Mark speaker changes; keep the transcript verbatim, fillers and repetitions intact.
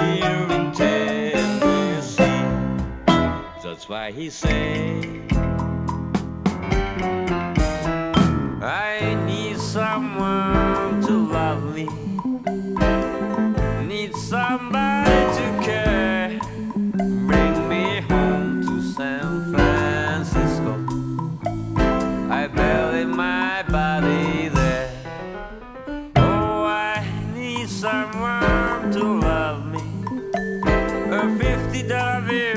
Speaker 1: here in Tennessee. That's why he said, I need someone to love me, need somebody to care, bring me home to San Francisco. I buried my body there. Oh, I need someone to love me, a fifty dollar bill